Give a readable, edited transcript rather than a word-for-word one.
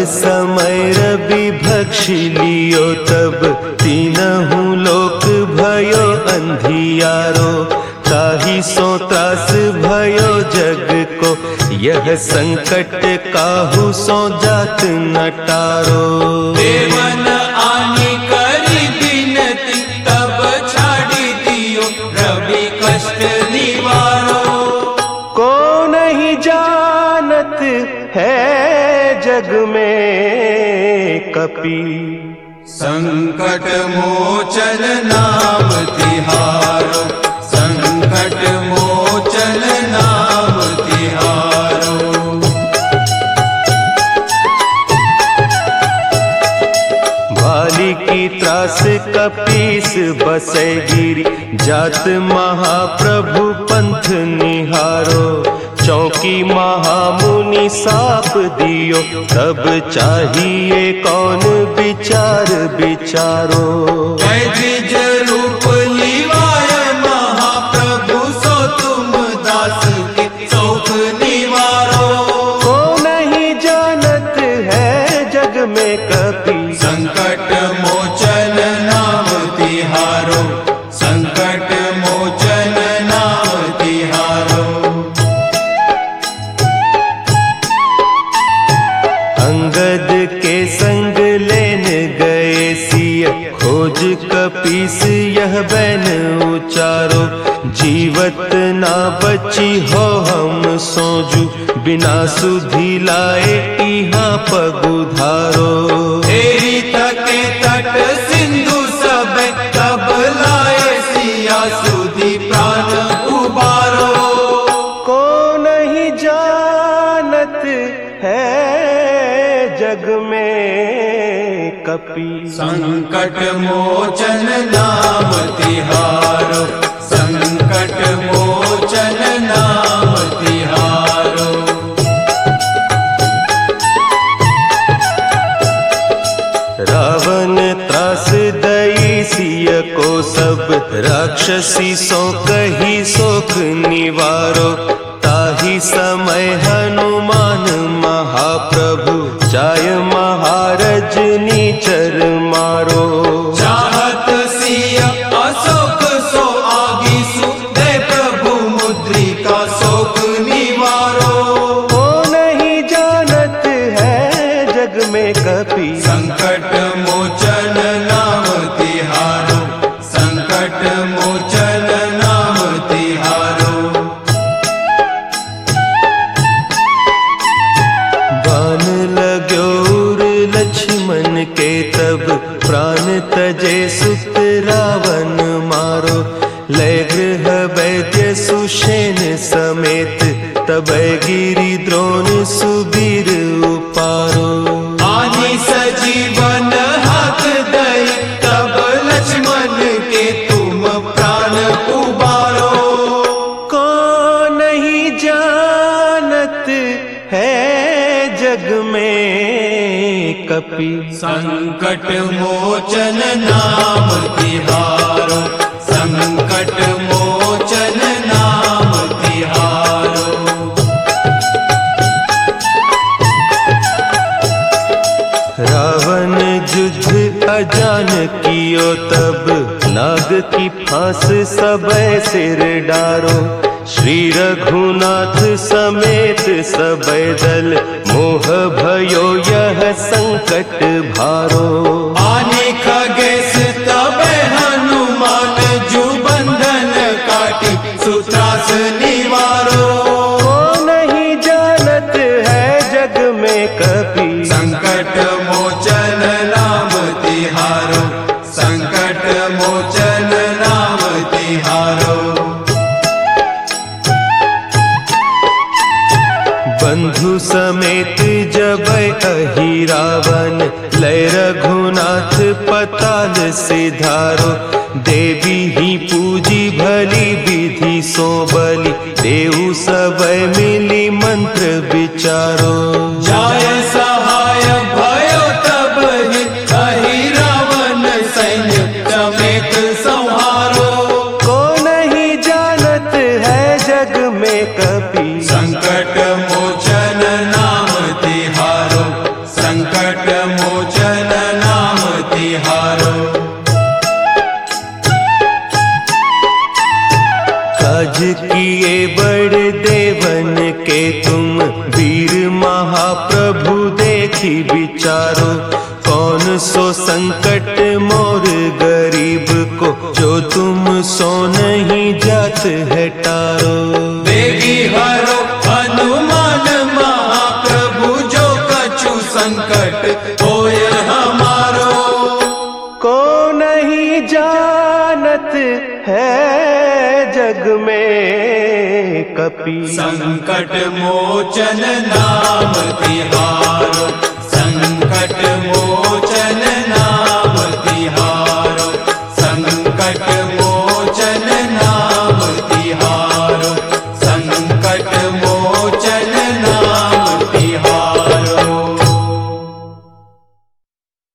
समय रवि भक्षी लियो तब तीनहु लोक भयो अंधियारो। ताहि सो त्रास भयो जग को यह संकट काहू सो जात न टारो। देवन आनी करी बिनती तब छाड़ी दियो रवि कष्ट निवारो। को नहीं जानत है जग में कपि संकट मोचन नाम तिहारो। संकट मोचन नाम तिहारो। भाली की त्रास कपीस बसै गिरी जात महाप्रभु पंथ निहारो। चौकी महामुनि साप दियो तब चाहिए कौन विचार विचारो। द्विज रूप लिवाय महाप्रभु सो तुम दास के शोक निवारो। को नहीं जानत है जग में कपि संकट मोचन नाम तिहारो। संकट मोचन नाम तिहारो। अंगद के संग लेन गए सिय खोज कपीस यह बैन उचारो। जीवत ना बची हो हम सोजू बिना सुधि लाए इहाँ पगुधारो। तेरी तके तट सिंधु सब तब लाए सिया सुधि प्राण उबारो। को नहीं जानत है जग में कपि संकट मोचन नाम तिहारो। संकट मोचन नाम तिहारो। रावण त्रास दई सिय को सब राक्षसी सो कही सोख निवारो। ताहि समय हनुमान महाप्रभु जाय महारज नीचर मारो। चाहत सिय अशोक सो आगी सुदे प्रभु मुद्रिका शोक निवारो। को नहीं जानत है जग में कपि संकट मोचन नाम तिहारो। संकट मोचन नाम तिहारो। बान लाग्यो उर लक्ष्मण के तब प्राण तजे सुत रावण मारो। लय गृह वैद्य सुषेण समेत तब गिरि द्रोण सुबीर उपारो। आनी सजीवन हाथ दई तब लक्ष्मण के तुम प्राण उबारो। को नहीं जानत है जग में कपि संकट मोचन नाम तिहारो। संकट मोचन नाम तिहारो। रावण युद्ध अजान कियो तब नाग की फांस सबे सिर डारो। श्री रघुनाथ समेत सबे दल मोह भयो यह संकट भारो। आने खगेश तब हनुमान जु बंधन काटी सुत्रास निवारो। को नहीं जानत है जग में कपि संकट मोचन नाम तिहारो। संकट मोचन नाम तिहारो। बंधु समेत जब अहि रावण लय रघुनाथ पताल सिधारो। देवी ही पूजी भली विधि सो बलि देहु सब मिली मंत्र विचारो। जाय सहाय भयो तब ही अहि रावण सैन्य समेत संहारो। को नहीं जानत है जग में कपि संकट मोचन नाम तिहारो। संकट राज किए बड़े देवन के तुम, वीर महाप्रभु देखी विचारो। कौन सो संकट मोर गरीब को, जो तुम सो नहीं जात है टारो। बेगी हरो हनुमान महाप्रभु, जो कछु संकट होय हमारो। को नहीं जानत है जग में कपि, संकट मोचन नाम तिहारो। संकट मोचन